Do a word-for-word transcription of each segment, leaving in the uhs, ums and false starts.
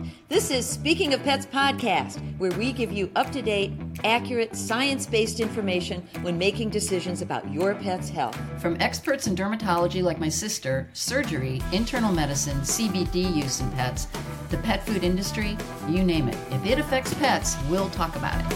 This is Speaking of Pets podcast, where we give you up-to-date, accurate, science-based information when making decisions about your pet's health. From experts in dermatology like my sister, surgery, internal medicine, C B D use in pets, the pet food industry, you name it. If it affects pets, we'll talk about it.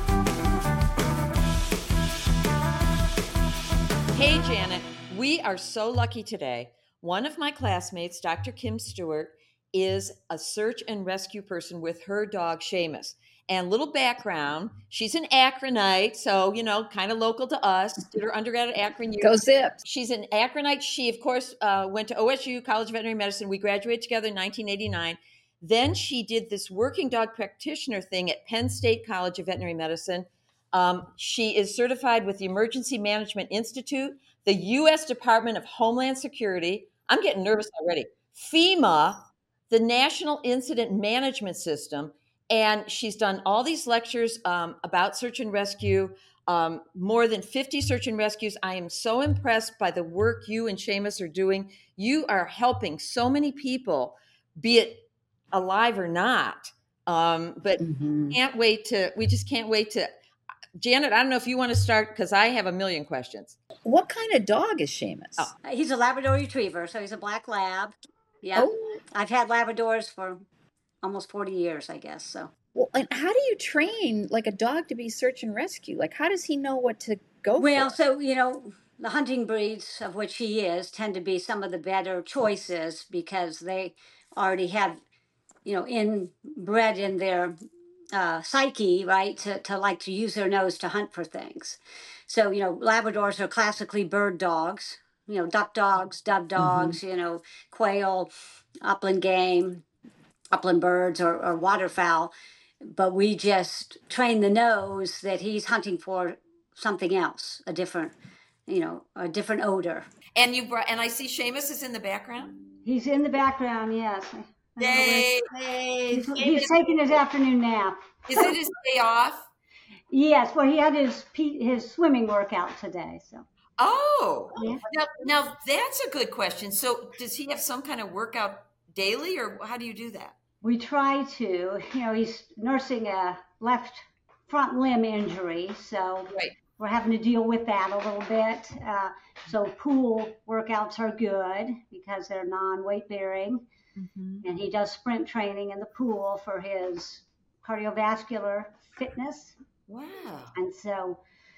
Hey, Janet, we are so lucky today. One of my classmates, Doctor Kim Stewart, is a search and rescue person with her dog, Seamus. And little background, she's an Akronite, so, you know, kind of local to us. Did her undergrad at Akron. Go Zips. She's an Akronite. She, of course, uh, went to O S U, College of Veterinary Medicine. We graduated together in nineteen eighty-nine. Then she did this working dog practitioner thing at Penn State College of Veterinary Medicine. Um, she is certified with the Emergency Management Institute, the U S Department of Homeland Security. I'm getting nervous already. FEMA, the National Incident Management System, and she's done all these lectures um, about search and rescue, um, more than fifty search and rescues. I am so impressed by the work you and Seamus are doing. You are helping so many people, be it alive or not, um, but mm-hmm. can't wait to, we just can't wait to, Janet, I don't know if you want to start because I have a million questions. What kind of dog is Seamus? Oh, he's a Labrador Retriever, so he's a black lab. Yeah, oh. I've had Labradors for almost forty years, I guess. So, well, and how do you train like a dog to be search and rescue? Like, how does he know what to go well, for? Well, so you know, the hunting breeds of which he is tend to be some of the better choices because they already have, you know, inbred in their uh, psyche, right, to to like to use their nose to hunt for things. So, you know, Labradors are classically bird dogs. You know, duck dogs, dove dogs, mm-hmm. you know, quail, upland game, upland birds, or, or waterfowl. But we just train the nose that he's hunting for something else, a different, you know, a different odor. And you brought, and I see Seamus is in the background. He's in the background, yes. Yay! Hey, he's, he's taking his afternoon nap. Is it his day off? Yes. Well, he had his his swimming workout today, so. Oh, yeah. now, now that's a good question. So does he have some kind of workout daily or how do you do that? We try to, you know, he's nursing a left front limb injury. So right. we're having to deal with that a little bit. Uh, so pool workouts are good because they're non-weight bearing. Mm-hmm. And he does sprint training in the pool for his cardiovascular fitness. Wow. And so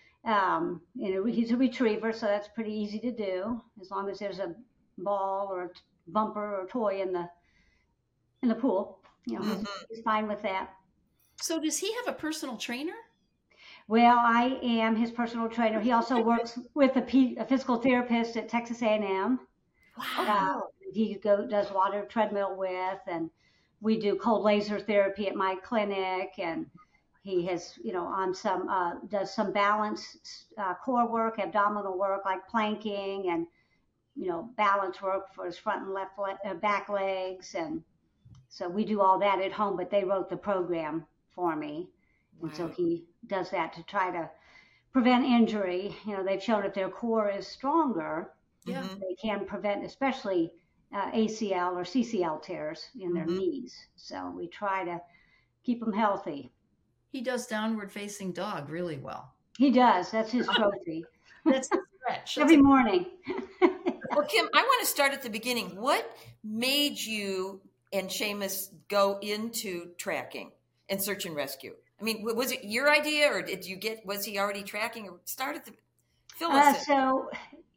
Um, you know, he's a retriever, so that's pretty easy to do as long as there's a ball or a t- bumper or toy in the in the pool. You know, mm-hmm. he's, he's fine with that. So does he have a personal trainer? Well, I am his personal trainer. He also works with a, P, a physical therapist at Texas A and M. Wow. Uh, he go, does water treadmill with, and we do cold laser therapy at my clinic, and he has, you know, on some, uh, does some balance uh, core work, abdominal work like planking and, you know, balance work for his front and left le- uh, back legs. And so we do all that at home, but they wrote the program for me. Wow. And so he does that to try to prevent injury. You know, they've shown if their core is stronger, yeah. they can prevent especially uh, A C L or C C L tears in their mm-hmm. knees. So we try to keep them healthy. He does downward facing dog really well. He does. That's his trophy. That's the stretch. Every morning. Well, Kim, I want to start at the beginning. What made you and Seamus go into tracking and search and rescue? I mean, was it your idea or did you get, was he already tracking or start at the, fill us uh, So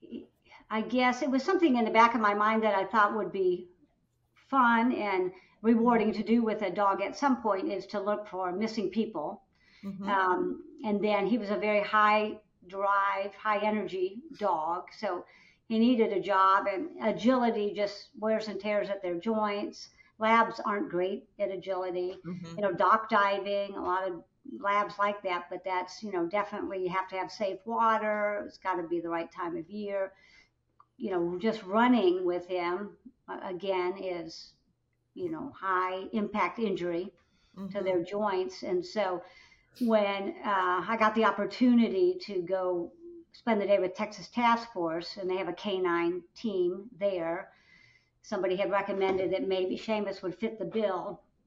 I guess it was something in the back of my mind that I thought would be fun and rewarding to do with a dog at some point is to look for missing people. Mm-hmm. Um, and then he was a very high drive, high energy dog. So he needed a job, and agility just wears and tears at their joints. Labs aren't great at agility, mm-hmm. you know, dock diving, a lot of labs like that, but that's, you know, definitely you have to have safe water. It's got to be the right time of year. You know, just running with him again is, you know, high impact injury mm-hmm. to their joints. And so when uh, I got the opportunity to go spend the day with Texas Task Force, and they have a canine team there, somebody had recommended that maybe Seamus would fit the bill.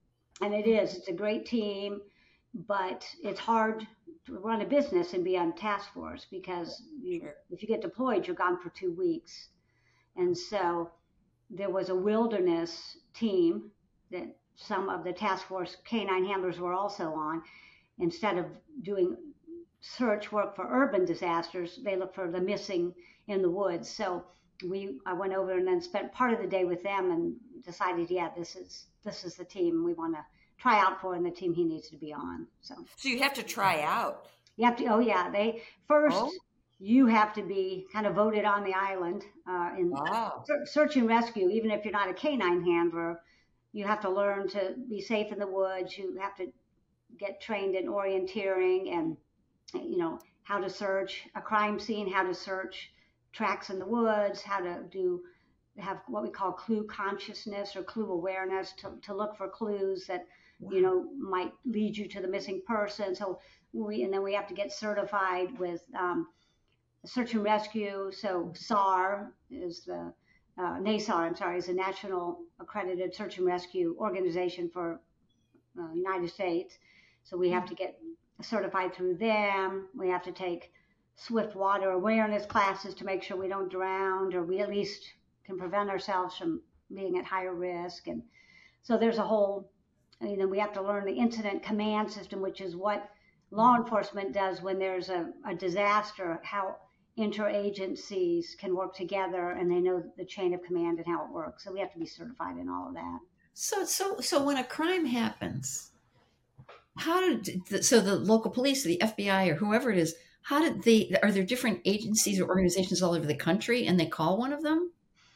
And it is, it's a great team, but it's hard to run a business and be on task force because you, Sure. if you get deployed, you're gone for two weeks. And so there was a wilderness team that some of the task force canine handlers were also on. Instead of doing search work for urban disasters, they look for the missing in the woods. So we, I went over and then spent part of the day with them and decided, yeah, this is this is the team we want to try out for and the team he needs to be on. So, so you have to try out. You have to. Oh yeah, they first. Oh. You have to be kind of voted on the island uh, in Wow. search and rescue. Even if you're not a canine handler, you have to learn to be safe in the woods. You have to get trained in orienteering and, you know, how to search a crime scene, how to search tracks in the woods, how to do have what we call clue consciousness or clue awareness to, to look for clues that, wow. you know, might lead you to the missing person. So we, and then we have to get certified with um, search and rescue. So S A R is the, uh, NASAR, I'm sorry, is the National Accredited Search and Rescue Organization for uh, United States. So we have to get certified through them. We have to take swift water awareness classes to make sure we don't drown, or we at least can prevent ourselves from being at higher risk. And so there's a whole, you know, we have to learn the incident command system, which is what law enforcement does when there's a, a disaster, how interagencies can work together and they know the chain of command and how it works. So we have to be certified in all of that. So, so, so when a crime happens, how did, so the local police, the F B I or whoever it is, how did they, are there different agencies or organizations all over the country and they call one of them?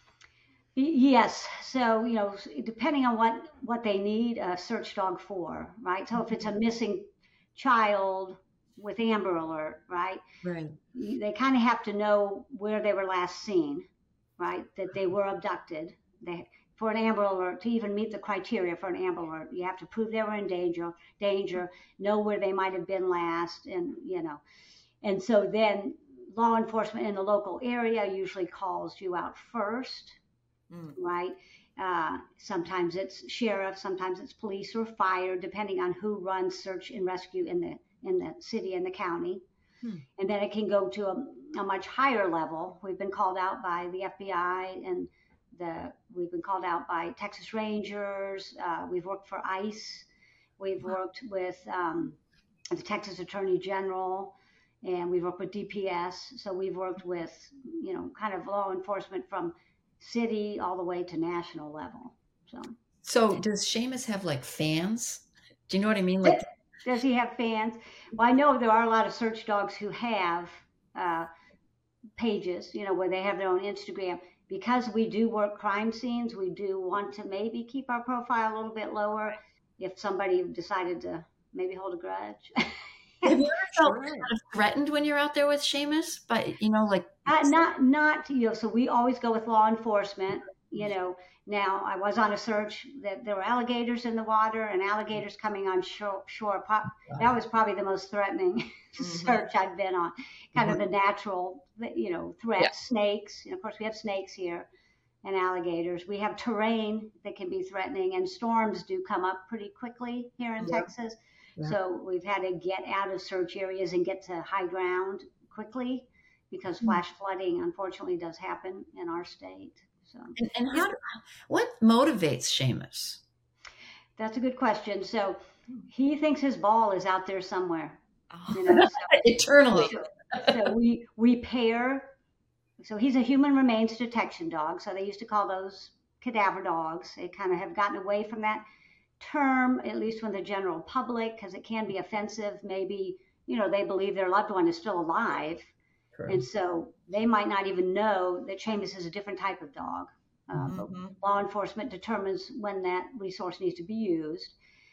Yes. So, you know, depending on what, what they need a search dog for, right? So if it's a missing child with Amber Alert, right? Right. They kind of have to know where they were last seen, right? That they were abducted. They, for an Amber Alert, to even meet the criteria for an Amber Alert, you have to prove they were in danger, danger, know where they might have been last, and, you know. And so then law enforcement in the local area usually calls you out first, mm. right? Uh, sometimes it's sheriff, sometimes it's police or fire, depending on who runs search and rescue in the in the city and the county. Hmm. And then it can go to a, a much higher level. We've been called out by the F B I and the we've been called out by Texas Rangers. Uh, we've worked for ICE. We've worked with um, the Texas Attorney General, and we've worked with D P S. So we've worked with, you know, kind of law enforcement from city all the way to national level. So, so does Seamus have like fans? Do you know what I mean? Like, does he have fans? Well, I know there are a lot of search dogs who have uh, pages, you know, where they have their own Instagram. Because we do work crime scenes, we do want to maybe keep our profile a little bit lower if somebody decided to maybe hold a grudge. Have you ever felt sure. kind of threatened when you're out there with Seamus? But, you know, like... Uh, not, not, you know, so we always go with law enforcement, you know. Now, I was on a search that there were alligators in the water and alligators coming on shore. shore. That was probably the most threatening mm-hmm. search I've been on. Kind mm-hmm. of the natural, you know, threats, yeah. snakes. And of course, we have snakes here and alligators. We have terrain that can be threatening, and storms do come up pretty quickly here in yeah. Texas. Yeah. So we've had to get out of search areas and get to high ground quickly because mm-hmm. flash flooding, unfortunately, does happen in our state. So, and, and how? What motivates Seamus? That's a good question. So he thinks his ball is out there somewhere, you know, so, eternally. So, so we we pair. So he's a human remains detection dog. So they used to call those cadaver dogs. They kind of have gotten away from that term, at least from the general public, because it can be offensive. Maybe, you know, they believe their loved one is still alive. Correct. And so they might not even know that Seamus is a different type of dog. Uh, mm-hmm. But law enforcement determines when that resource needs to be used.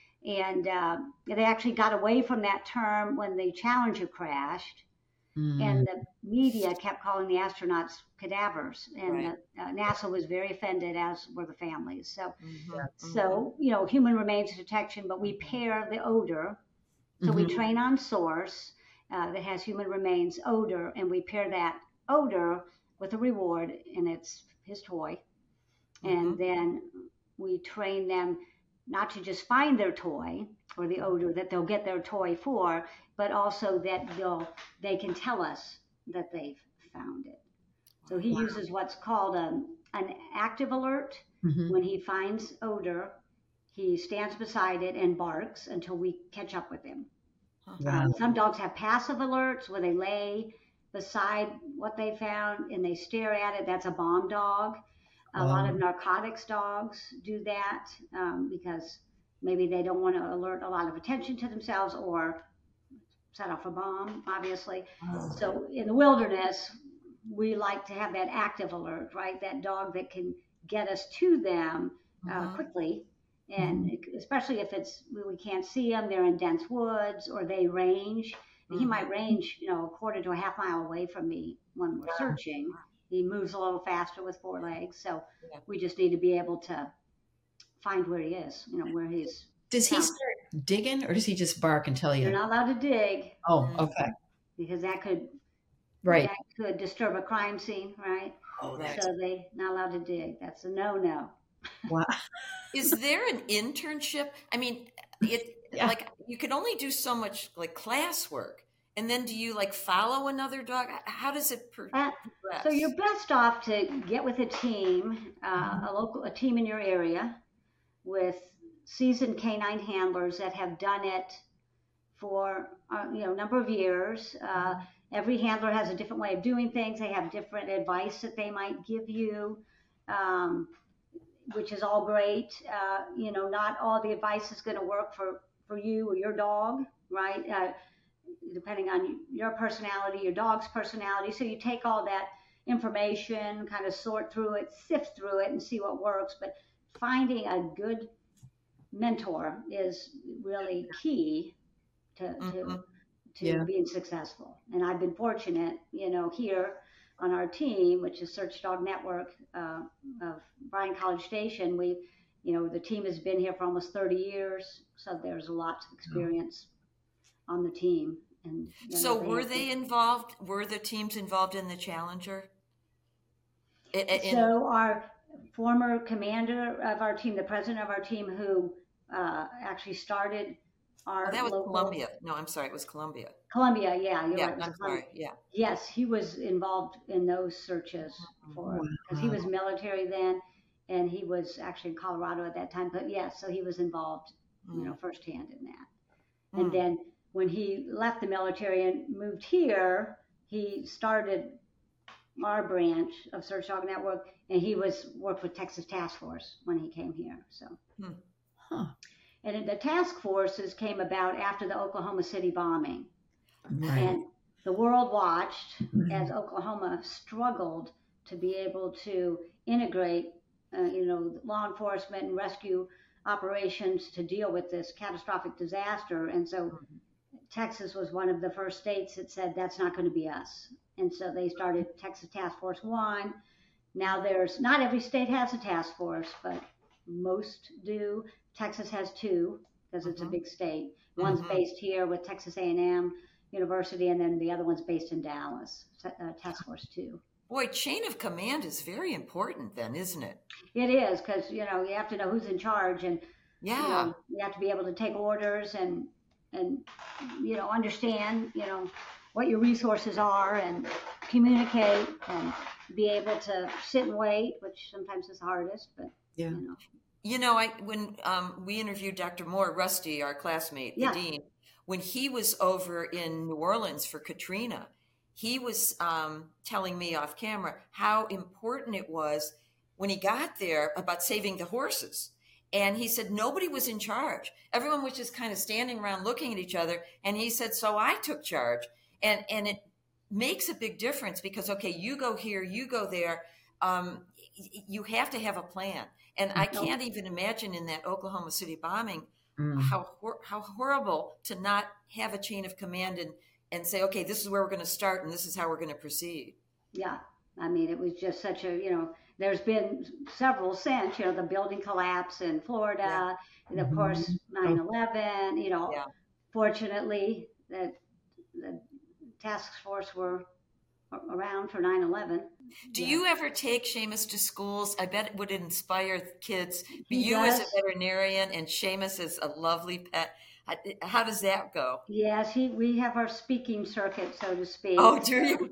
And uh, they actually got away from that term when the Challenger crashed. Mm-hmm. And the media kept calling the astronauts cadavers. And right. uh, NASA was very offended, as were the families. So, mm-hmm. so you know, human remains detection, but we pair the odor. So mm-hmm. we train on source. Uh, that has human remains odor, and we pair that odor with a reward, and it's his toy. Mm-hmm. And then we train them not to just find their toy or the odor that they'll get their toy for, but also that they'll they can tell us that they've found it. So he Wow. uses what's called a, an active alert. Mhm. When he finds odor, he stands beside it and barks until we catch up with him. Wow. Um, some dogs have passive alerts where they lay beside what they found and they stare at it. That's a bomb dog. A lot of Wow. narcotics dogs do that um, because maybe they don't want to alert a lot of attention to themselves or set off a bomb, obviously. So in the wilderness, we like to have that active alert, right? That dog that can get us to them uh, Mhm. quickly. And especially if it's we can't see them, they're in dense woods or they range. And he Mhm. might range, you know, a quarter to a half mile away from me when we're searching. He moves a little faster with four legs, so Yeah. we just need to be able to find where he is, you know, where he's. Does he found. start digging, or does he just bark and tell You're you? not allowed to dig Oh, okay. because that could Right. that could disturb a crime scene, right? Oh, Right. that's So they not allowed to dig. That's a no-no. wow. Is there an internship? I mean, it Yeah. like you can only do so much like classwork, and then do you like follow another dog? How does it pro- Uh, progress? So you're best off to get with a team, uh, a local, a team in your area, with seasoned canine handlers that have done it for uh, you know a number of years. Uh, every handler has a different way of doing things. They have different advice that they might give you, um, which is all great. Uh, you know, not all the advice is going to work for for you or your dog, right? Uh, depending on your personality, your dog's personality. So you take all that information, kind of sort through it, sift through it, and see what works. But finding a good mentor is really key to to Mhm. to Yeah. being successful. And I've been fortunate, you know, here on our team, which is Search Dog Network uh, of Bryan College Station. We, you know, the team has been here for almost thirty years, so there's a lot of experience on the team. And you So know, they were have they involved? Were the teams involved in the Challenger? I- I- In, So our former commander of our team, the president of our team, who uh, actually started oh, our that was local Columbia. No, I'm sorry, it was Columbia. Columbia, yeah, you're Yeah, right. It was I'm Columbia. sorry. Yeah. Yes, he was involved in those searches for because he was military then, and he was actually in Colorado at that time. But yes, so he was involved, you know, firsthand in that. And Mm. then when he left the military and moved here, he started our branch of Search Dog Network, and he was worked with Texas Task Force when he came here. So, Hmm. Huh. and the task forces came about after the Oklahoma City bombing, Right. and the world watched as Oklahoma struggled to be able to integrate, uh, you know, law enforcement and rescue operations to deal with this catastrophic disaster. And so Texas was one of the first states that said that's not going to be us. And so they started Texas Task Force One. Now there's not every state has a task force, but most do. Texas has two because it's a Mhm. big state. One's Mhm. based here with Texas A and M University, and then the other one's based in Dallas, uh, Task Force Two. Boy, chain of command is very important then, isn't it? It is because you know you have to know who's in charge, and Yeah. you know you have to be able to take orders and and you know understand you know what your resources are and communicate and be able to sit and wait, which sometimes is the hardest, but Yeah. you know. You know, I when um, we interviewed Doctor Moore, Rusty, our classmate, the Yeah. dean, when he was over in New Orleans for Katrina, he was um, telling me off camera how important it was when he got there about saving the horses. And he said nobody was in charge. Everyone was just kind of standing around looking at each other. And he said, so I took charge. And and it makes a big difference because, okay, you go here, you go there. Um, y- you have to have a plan. And I No. can't even imagine in that Oklahoma City bombing Mm. how hor- how horrible to not have a chain of command and, and say, okay, this is where we're going to start and this is how we're going to proceed. Yeah, I mean, it was just such a, you know, there's been several since, you know, the building collapse in Florida, Yeah. and of Mhm. course, Oh. nine eleven, you know, Yeah. fortunately, that the task force were around for nine eleven. Do Yeah. you ever take Seamus to schools? I bet it would inspire kids. But He you as a does. veterinarian and Seamus is a lovely pet. How- How does that go? Yes, he, we have our speaking circuit, so to speak. Oh, do you?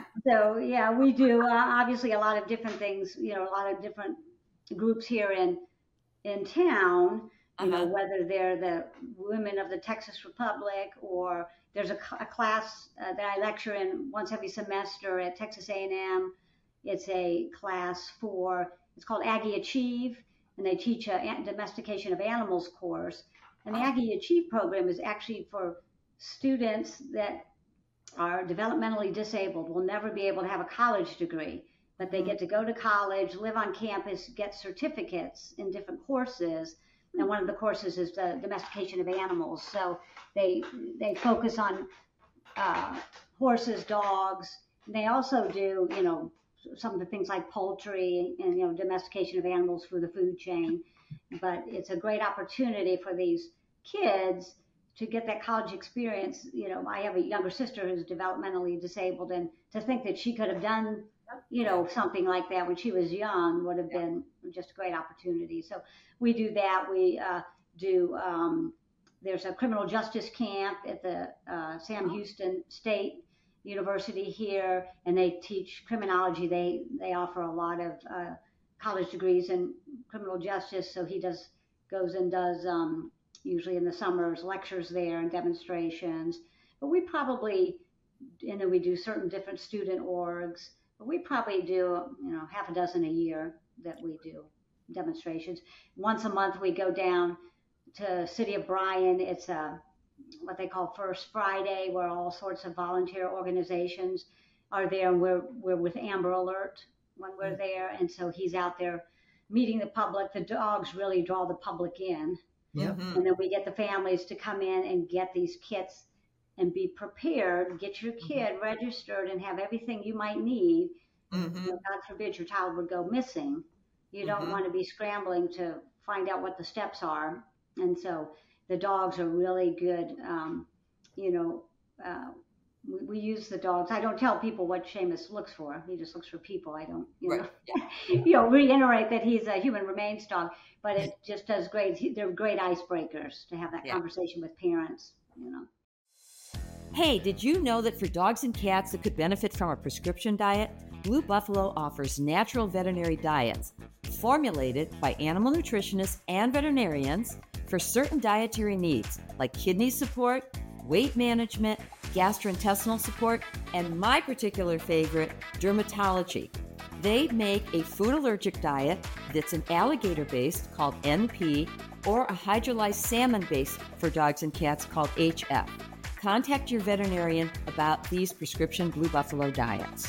So yeah, we do uh, obviously a lot of different things. You know, a lot of different groups here in in town. You know, Uh-huh. whether they're the women of the Texas Republic, or there's a, cl- a class uh, that I lecture in once every semester at Texas A and M. It's a class for, it's called Aggie Achieve, and they teach a an- domestication of animals course. And the Oh. Aggie Achieve program is actually for students that are developmentally disabled, will never be able to have a college degree, but they get to go to college, live on campus, get certificates in different courses. And one of the courses is the domestication of animals. So they they focus on uh, horses, dogs. They also do, you know, some of the things like poultry and, you know, domestication of animals through the food chain. But it's a great opportunity for these kids to get that college experience. You know, I have a younger sister who's developmentally disabled, and to think that she could have done, you know, something like that when she was young would have been just a great opportunity. So we do that. We uh, do, um, there's a criminal justice camp at the uh, Sam Houston State University here, and they teach criminology. They, they offer a lot of uh, college degrees in criminal justice. So he does, goes and does, um, usually in the summers, lectures there and demonstrations. But we probably, and then we do certain different student orgs, but we probably do, you know, half a dozen a year that we do demonstrations. Once a month we go down to City of Bryan. It's a, what they call First Friday, where all sorts of volunteer organizations are there, and we're, we're with Amber Alert when we're there. And so he's out there meeting the public. The dogs really draw the public in. Yep. Mhm. And then we get the families to come in and get these kits and be prepared, get your kid registered and have everything you might need. Mhm. You know, God forbid your child would go missing. You don't Mhm. want to be scrambling to find out what the steps are. And so the dogs are really good. Um, you know, uh, we, we use the dogs. I don't tell people what Seamus looks for. He just looks for people. I don't, you know, Right. Yeah. you know, reiterate that he's a human remains dog, but it just does great. They're great icebreakers to have that Yeah. conversation with parents, you know. Hey, did you know that for dogs and cats that could benefit from a prescription diet, Blue Buffalo offers natural veterinary diets formulated by animal nutritionists and veterinarians for certain dietary needs like kidney support, weight management, gastrointestinal support, and my particular favorite, dermatology. They make a food allergic diet that's an alligator-based called N P or a hydrolyzed salmon-based for dogs and cats called H F. Contact your veterinarian about these prescription Blue Buffalo diets.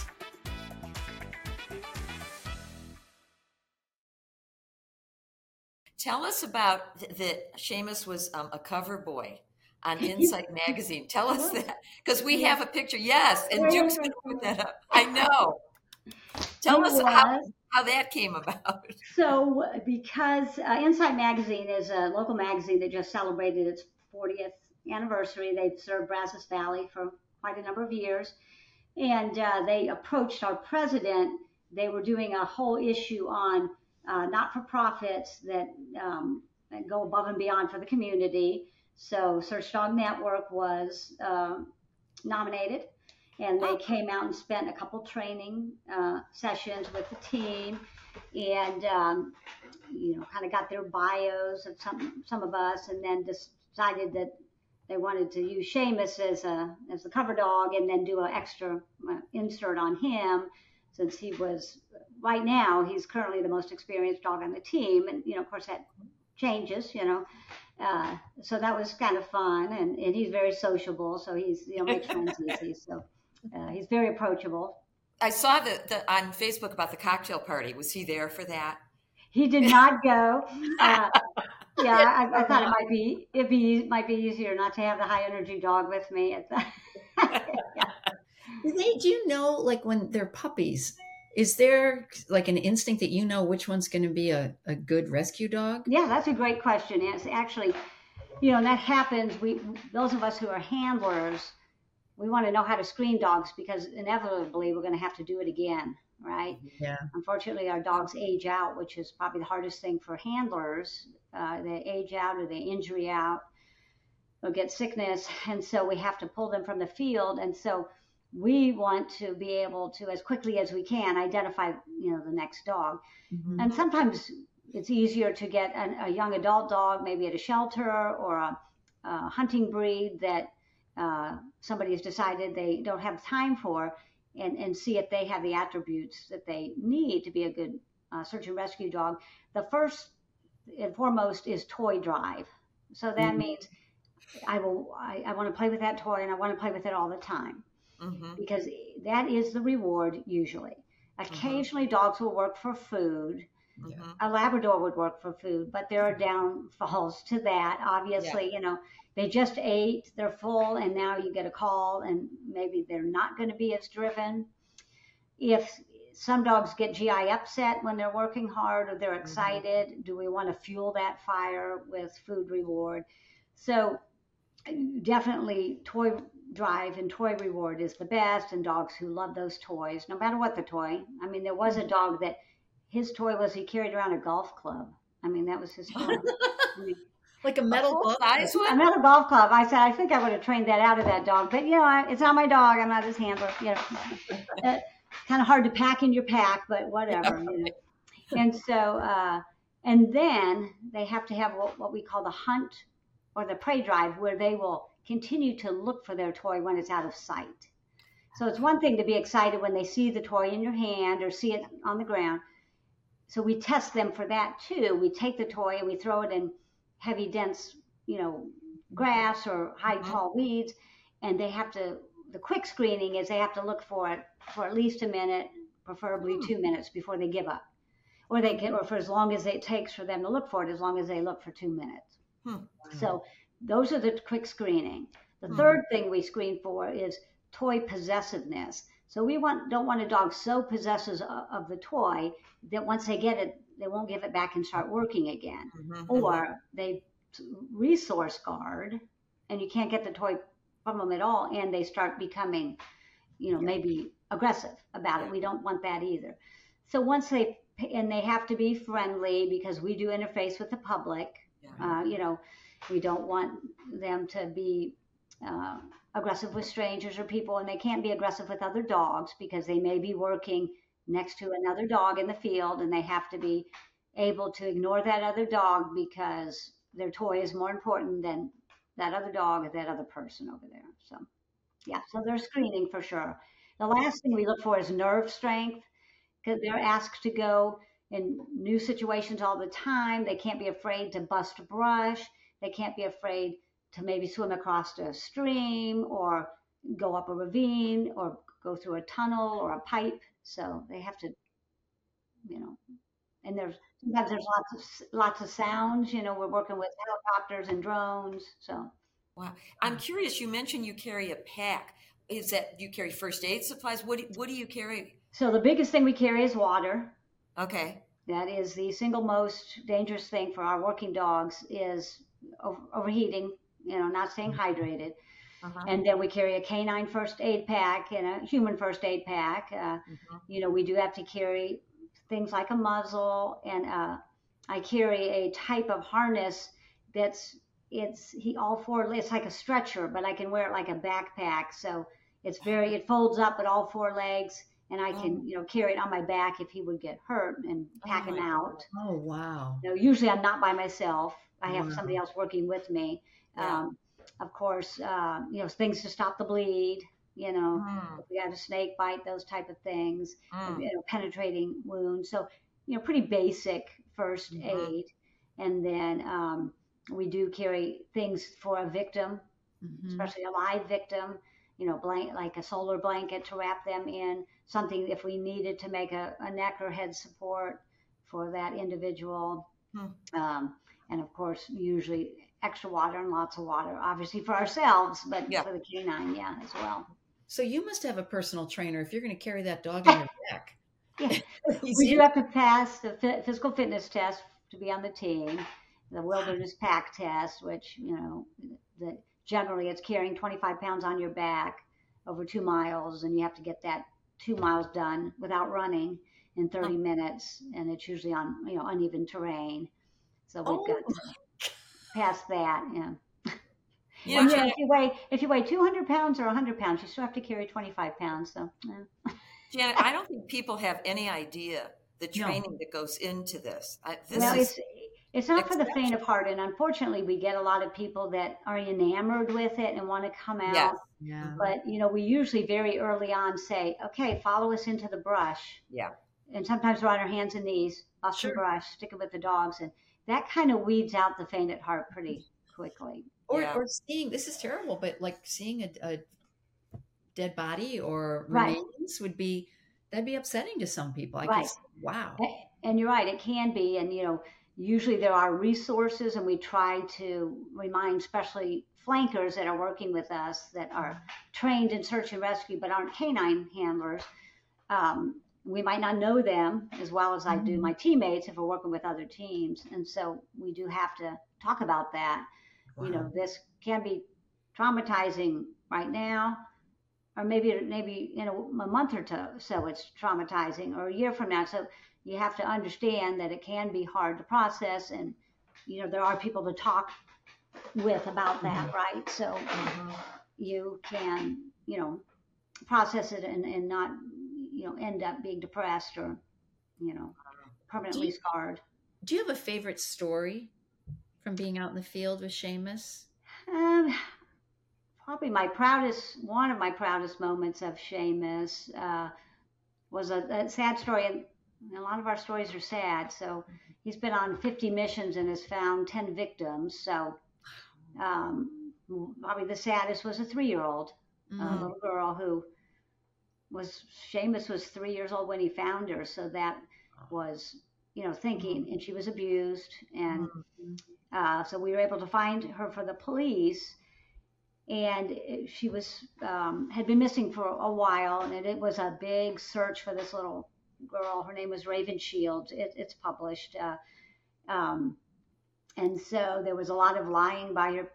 Tell us about th- that Seamus was um, a cover boy on Insight Magazine. Tell us that, because we have a picture. Yes, and Duke's going to put that up. I know. Tell It us how, was. how that came about. So, because uh, Insight Magazine is a local magazine that just celebrated its fortieth anniversary. They've served Brazos Valley for quite a number of years. And uh, they approached our president. They were doing a whole issue on uh, not-for-profits that, um, that go above and beyond for the community. So Search Dog Network was uh, nominated. And they came out and spent a couple training uh, sessions with the team, and um, you know, kind of got their bios of some some of us, and then decided that they wanted to use Seamus as a as the cover dog, and then do an extra uh, insert on him, since he was right now he's currently the most experienced dog on the team, and you know, of course that changes, you know. Uh, so that was kind of fun, and, and he's very sociable, so he's you know makes friends easy. So. Uh, he's very approachable. I saw the, the on Facebook about the cocktail party. Was he there for that? He did not go. Uh, yeah, I, I thought it might be it be might be easier not to have the high energy dog with me. At the, yeah. Do they? Do you know, like when they're puppies, is there like an instinct that you know which one's going to be a, a good rescue dog? Yeah, that's a great question. It's actually, you know, and that happens. We those of us who are handlers we want to know how to screen dogs because inevitably we're going to have to do it again, right? Yeah. Unfortunately, our dogs age out, which is probably the hardest thing for handlers. Uh, they age out or they injury out or get sickness, and so we have to pull them from the field. And so we want to be able to, as quickly as we can, identify, you know, the next dog. Mhm. And sometimes it's easier to get an, a young adult dog, maybe at a shelter or a, a hunting breed that uh, somebody has decided they don't have time for, and, and see if they have the attributes that they need to be a good uh, search and rescue dog. The first and foremost is toy drive. So that Mhm. means I will, I, I want to play with that toy and I want to play with it all the time Mm-hmm. because that is the reward usually. Occasionally dogs will work for food. Mm-hmm. A Labrador would work for food, but there are downfalls to that. Obviously, you know, they just ate, they're full, and now you get a call and maybe they're not going to be as driven. If some dogs get G I upset when they're working hard or they're excited, do we want to fuel that fire with food reward? So definitely toy drive and toy reward is the best, and dogs who love those toys, no matter what the toy. I mean, there was a dog that his toy was he carried around a golf club. I mean, that was his toy. I mean, Like a metal Full glove. size a one? metal golf club. I said, I think I would have trained that out of that dog, but you know, I, it's not my dog. I'm not his handler. You know, uh, kind of hard to pack in your pack, but whatever. You know. And so, uh, and then they have to have what, what we call the hunt or the prey drive, where they will continue to look for their toy when it's out of sight. So it's one thing to be excited when they see the toy in your hand or see it on the ground. So we test them for that too. We take the toy and we throw it in heavy, dense, you know, grass or high, Mhm. tall weeds, and they have to. The quick screening is they have to look for it for at least a minute, preferably two minutes before they give up, or they can, or for as long as it takes for them to look for it, as long as they look for two minutes. Hmm. So those are the quick screening. The Hmm. third thing we screen for is toy possessiveness. So we want don't want a dog so possessive of, of the toy that once they get it, they won't give it back and start working again. Mhm. Or they resource guard and you can't get the toy from them at all, and they start becoming, you know, maybe aggressive about it. We don't want that either. So once they, and they have to be friendly because we do interface with the public. Yeah. Uh, you know, we don't want them to be uh, aggressive with strangers or people, and they can't be aggressive with other dogs because they may be working next to another dog in the field, and they have to be able to ignore that other dog because their toy is more important than that other dog or that other person over there. So, yeah, so they're screening for sure. The last thing we look for is nerve strength because they're asked to go in new situations all the time. They can't be afraid to bust brush. They can't be afraid to maybe swim across a stream or go up a ravine or go through a tunnel or a pipe. So they have to, you know, and there's sometimes there's lots of lots of sounds. You know, we're working with helicopters and drones. So Wow. I'm curious, you mentioned you carry a pack. Is that you carry first aid supplies? What do, what do you carry? so the biggest thing we carry is water. Okay. That is the single most dangerous thing for our working dogs is over, overheating, you know, not staying hydrated. Uh-huh. And then we carry a canine first aid pack and a human first aid pack. Uh, Mhm. You know, we do have to carry things like a muzzle, and uh, I carry a type of harness that's it's he all four. It's like a stretcher, but I can wear it like a backpack. So it's very it folds up at all four legs, and I can Oh. you know carry it on my back if he would get hurt and Oh pack him my out. Oh, wow. You know, usually I'm not by myself. I have Wow. somebody else working with me. Yeah. Um, of course, uh, you know, things to stop the bleed, you know, Mm. if we had a snake bite, those type of things, Mm. you know, penetrating wounds. So, you know, pretty basic first Mhm. aid. And then um, we do carry things for a victim, Mhm. especially a live victim, you know, blank, like a solar blanket to wrap them in, something if we needed to make a, a neck or head support for that individual. Hmm. Um, and of course, usually extra water and lots of water, obviously for ourselves, but Yeah. for the canine, yeah, as well. So you must have a personal trainer if you're going to carry that dog on your back. Yeah. You We see? do have to pass the phy- physical fitness test to be on the team, the wilderness pack test, which, you know, the, generally it's carrying twenty-five pounds on your back over two miles, and you have to get that two miles done without running in thirty minutes, and it's usually on, you know, uneven terrain. So we've Oh. got to pass that. Yeah. You And know, yeah, Janet, if you weigh if you weigh two hundred pounds or one hundred pounds, you still have to carry twenty-five pounds. So yeah. Janet, I don't think people have any idea the No. training that goes into this. I, this Well, is it's it's not for the faint exceptional. of heart, and unfortunately, we get a lot of people that are enamored with it and want to come out. Yes. Yeah. But you know, we usually very early on say, "Okay, follow us into the brush." Yeah. And sometimes we're on our hands and knees, off some Sure. brush, sticking with the dogs, and that kind of weeds out the faint at heart pretty quickly. Or, Yeah. or seeing, this is terrible, but like seeing a, a dead body or Right. remains would be, that'd be upsetting to some people. I Right. guess, wow. And you're right, it can be. And, you know, usually there are resources, and we try to remind, especially flankers that are working with us that are trained in search and rescue but aren't canine handlers. Um, we might not know them as well as I do Mhm. my teammates if we're working with other teams. And so we do have to talk about that. You know, Wow. this can be traumatizing right now, or maybe maybe in a, a month or two, so it's traumatizing, or a year from now. So you have to understand that it can be hard to process, and you know there are people to talk with about that, right? So Mhm. you can, you know, process it and, and not, you know, end up being depressed or, you know, Do permanently you, scarred. do you have a favorite story from being out in the field with Seamus? Um, probably my proudest, one of my proudest moments of Seamus uh, was a, a sad story, and a lot of our stories are sad. So he's been on fifty missions and has found ten victims. So um, probably the saddest was a three-year-old, a Mm. little girl who was, Seamus was three years old when he found her. So that was, you know, thinking, and she was abused. And Mhm. uh, so we were able to find her for the police. And it- she was um, had been missing for a while, and it, it was a big search for this little girl. Her name was Raven Shields. It, it's published, uh, um, and so there was a lot of lying by her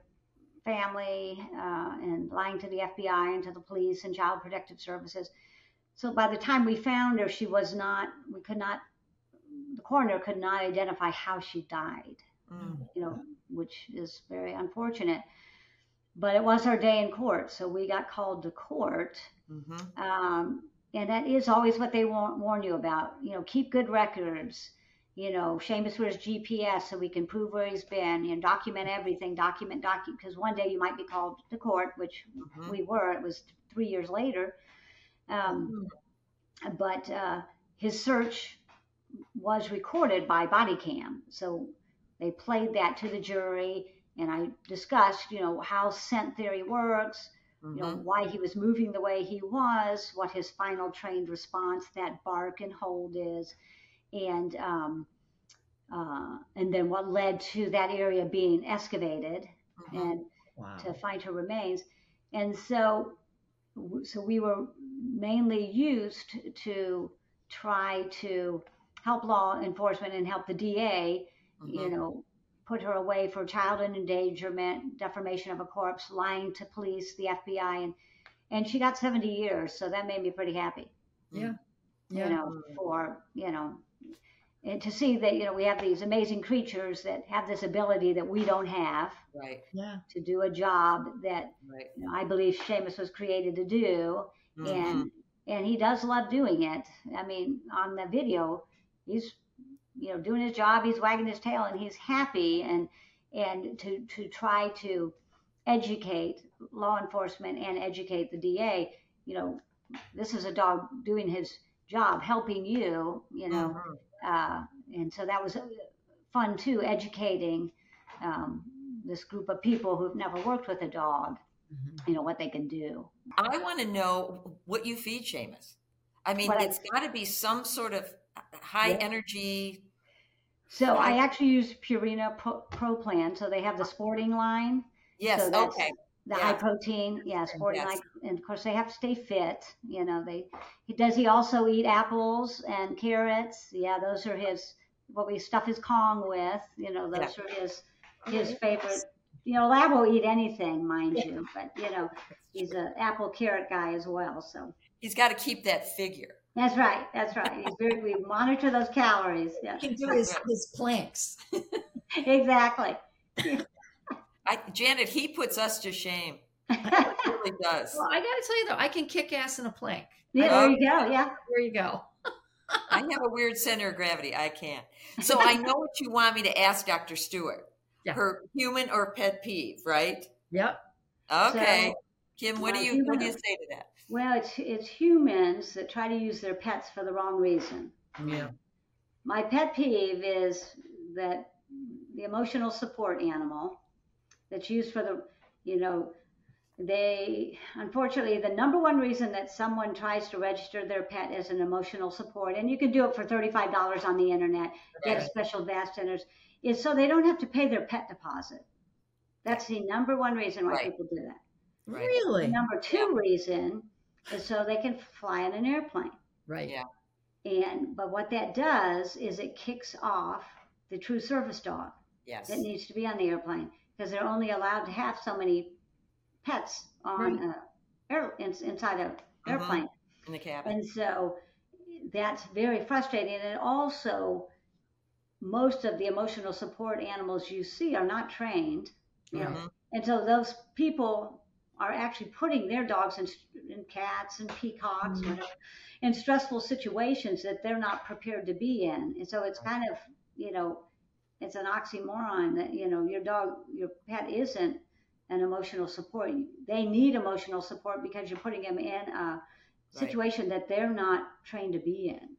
family uh, and lying to the F B I and to the police and Child Protective Services. So by the time we found her, she was not. We could not. The coroner could not identify how she died. Mm. You know, which is very unfortunate. But it was our day in court, so we got called to court. Mhm. Um, and that is always what they warn, warn you about. You know, keep good records. You know, Seamus wears G P S so we can prove where he's been. You know, document everything. Document, document. Because one day you might be called to court, which Mhm. we were. It was three years later. Um, Mhm. but uh, his search was recorded by body cam, so they played that to the jury. And I discussed, you know, how scent theory works, you know, Mhm. why he was moving the way he was, what his final trained response, that bark and hold is, and um, uh, and then what led to that area being excavated Mhm. and Wow. to find her remains. And so, so we were mainly used to try to help law enforcement and help the D A, you Mhm. know, put her away for child endangerment, defamation of a corpse, lying to police, the F B I, and and she got seventy years, so that made me pretty happy, Yeah. you Yeah. know, for, you know, and to see that, you know, we have these amazing creatures that have this ability that we don't have Right. Yeah. to do a job that, Right. you know, I believe Seamus was created to do, Mhm. and and he does love doing it. I mean, on the video, he's, you know, doing his job, he's wagging his tail, and he's happy, and and to to try to educate law enforcement and educate the D A, you know, this is a dog doing his job, helping you, you know, Mhm. uh, and so that was fun too, educating um, this group of people who've never worked with a dog, Mhm. you know, what they can do. I want to know what you feed Seamus. I mean, What I, it's got to be some sort of high yeah. energy. So High, I actually use Purina Pro, Pro Plan. So they have the sporting line. yes. So that's Okay. the high Yeah. protein, yeah, sporting Yes. line. And of course they have to stay fit. You know, they, he, does he also eat apples and carrots? Yeah, those are his, what we stuff his Kong with, you know, Yeah. those are his, Oh, his yes. favorite you know, Lab will eat anything, mind you, but you know, he's an apple carrot guy as well. So he's got to keep that figure. That's right. That's right. He's very, we monitor those calories. Yeah. He can do his, his planks. Exactly. I, Janet, he puts us to shame. He really does. Well, I got to tell you though, I can kick ass in a plank. Yeah, there you go. Yeah. There you go. I have a weird center of gravity. I can't. So I know what you want me to ask Doctor Stewart. Yeah. Her human or pet peeve, right? Yep. Okay. So, Kim, what do you human, what do you say to that? Well, it's it's humans that try to use their pets for the wrong reason. Yeah. My pet peeve is that the emotional support animal that's used for the, you know, they, unfortunately, the number one reason that someone tries to register their pet as an emotional support, and you can do it for thirty-five dollars on the internet, get a special V A S centers, is so they don't have to pay their pet deposit. That's the number one reason why Right. people do that. Right. Really? The number two reason is so they can fly in an airplane. Right. Yeah. And but what that does is it kicks off the true service dog Yes. that needs to be on the airplane, because they're only allowed to have so many pets on Right. a air, in, inside an airplane. In the cabin. And so that's very frustrating. And also, most of the emotional support animals you see are not trained. You know? Mhm. And so those people are actually putting their dogs in, in cats and peacocks, Mhm. whatever, in stressful situations that they're not prepared to be in. And so it's kind of, you know, it's an oxymoron that, you know, your dog, your pet isn't an emotional support. They need emotional support because you're putting them in a situation that they're not trained to be in.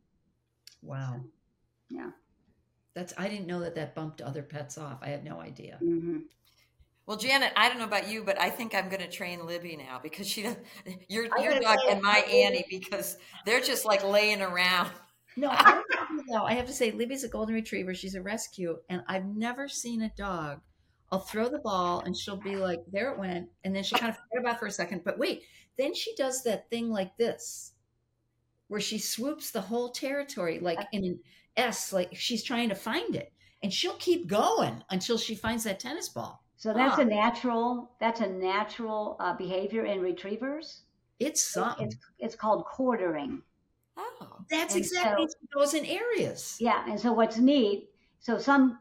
Wow. Yeah. That's, I didn't know that that bumped other pets off. I had no idea. Mm-hmm. Well, Janet, I don't know about you, but I think I'm going to train Libby now because she does your I your gotta dog say, and my I- Annie, because they're just like laying around. No, I don't know. I have to say, Libby's a golden retriever. She's a rescue, and I've never seen a dog. I'll throw the ball, and she'll be like, "There it went," and then she kind of forget about it for a second. But wait, then she does that thing like this, where she swoops the whole territory, like in an S, like she's trying to find it, and she'll keep going until she finds that tennis ball. So that's Ah. a natural, that's a natural uh, behavior in retrievers. It's something. It's it's called quartering. Oh, That's and exactly so- she goes in areas. Yeah, and so what's neat, so some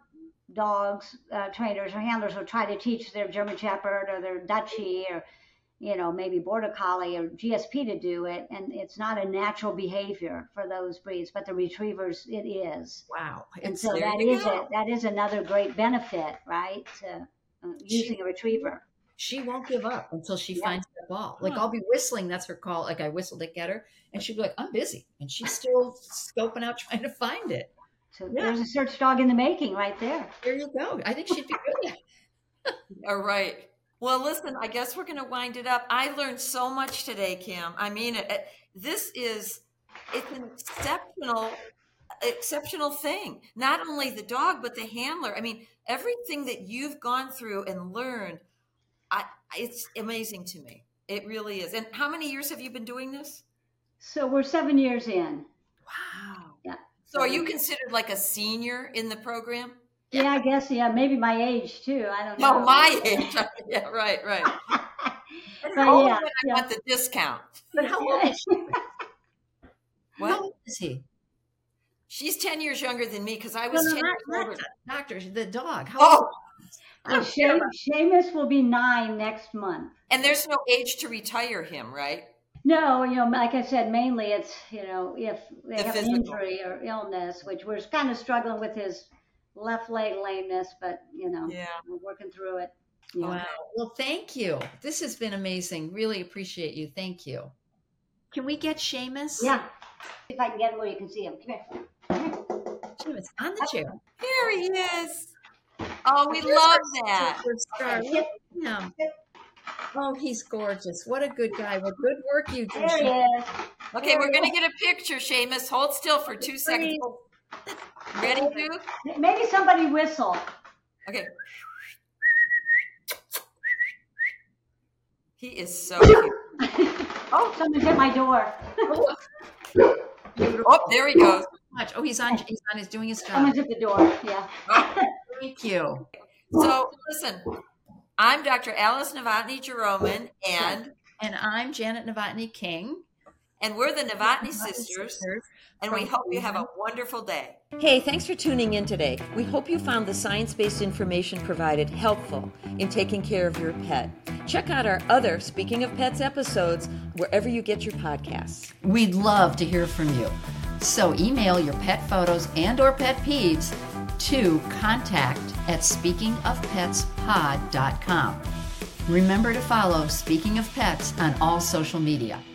dogs, uh, trainers or handlers will try to teach their German Shepherd or their Dutchie or, you know, maybe Border Collie or G S P to do it, and it's not a natural behavior for those breeds, but the retrievers, it is. Wow. And It's, so there that you is go. a, that is another great benefit, right, to uh, using a retriever. she won't give up until she Yeah. finds that ball. Like Huh. I'll be whistling, that's her call. Like I whistled at Getter, and she'd be like, "I'm busy," and she's still scoping out trying to find it. So Yeah. there's a search dog in the making right there. There you go. I think she'd be good at it. all right. Well, listen, I guess we're going to wind it up. I learned so much today, Kim. I mean, it, it- this is it's an exceptional, exceptional thing. Not only the dog, but the handler. I mean, everything that you've gone through and learned, I, it's amazing to me. It really is. And how many years have you been doing this? So we're seven years in. Wow. Yeah. So are you considered like a senior in the program? Yeah, I guess, yeah, maybe my age too. I don't know. No, my age. Yeah, right, right. But Only yeah, when I yeah. want the discount. But how old is she? What? How old is he? She's ten years younger than me because I No, was no, ten not, years not older. the doctor, the dog. How Oh, old? So She- Seamus will be nine next month. and there's no age to retire him, right? No, you know, like I said, mainly it's, you know, if they The have an physical. injury or illness, which we're kind of struggling with his left leg lameness, but, you know, Yeah. we're working through it. Yeah. Wow. Well, thank you. This has been amazing. Really appreciate you. Thank you. Can we get Seamus? Yeah. If I can get him where you can see him. Come here. Seamus on the chair. Here he is. Oh, we Here's love our that. superstar. Look at him. Oh, he's gorgeous. What a good guy. What good work you do. There he Seamus. is. Okay, we're gonna get a picture, Seamus. Hold still for two seconds. Ready, Duke? Maybe somebody whistle. Okay. He is so cute. Oh, someone's at my door. Oh, there he goes. Much. Oh, he's on. He's on. He's doing his job. Someone's at the door. Yeah. Oh, Thank you. so listen, I'm Doctor Alice Novotny Jeroman, and and I'm Janet Novotny King, and we're the Novotny Sisters, Sisters, and we hope you have a wonderful day. Hey, thanks for tuning in today. We hope you found the science-based information provided helpful in taking care of your pet. Check out our other Speaking of Pets episodes wherever you get your podcasts. We'd love to hear from you. So email your pet photos and or pet peeves to contact at speaking of pets pod dot com. Remember to follow Speaking of Pets on all social media.